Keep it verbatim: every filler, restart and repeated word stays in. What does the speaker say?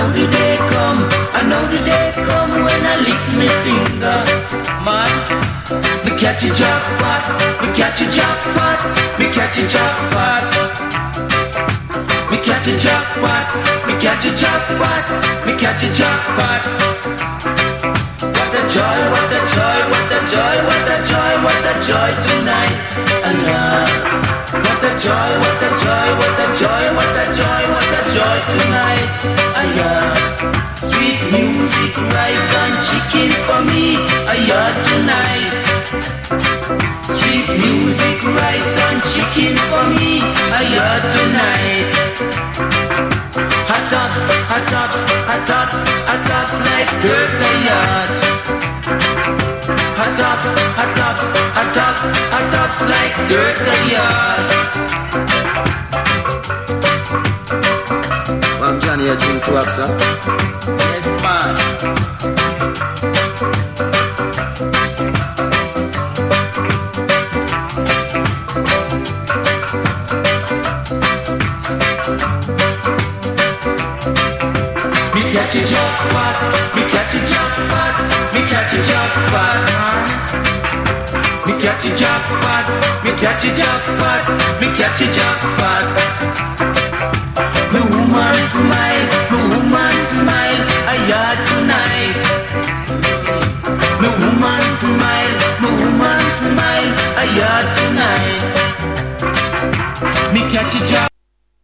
know the day come, I know the day come when I lick my finger. Man, me catch a jackpot, me catch a jackpot, me catch a jackpot. Me catch a jackpot, me catch a jackpot, me catch a jackpot. What a joy, what a joy, what a joy, what a joy, what a joy tonight. Allah. What a joy, what a joy, what a joy, what a joy, what a joy tonight. Allah. Sweet music, rice and chicken for me. Allah tonight. Sweet music, rice and chicken for me. Allah tonight. Hot tops, hot tops, hot tops, hot tops like dirt the yard. Hot tops, hot tops, hot tops, hot tops like dirt the yard. Ma'am Johnny, you drink two ups, huh? Yes, man. Me catch a jackpot, me catch a jackpot, me catch a jackpot, man. Me catch a jackpot, me catch a jackpot, me catch a jackpot. Me woman smile, me woman smile, I yard tonight. Me woman smile, me woman smile, I yard tonight. Me catch a jackpot.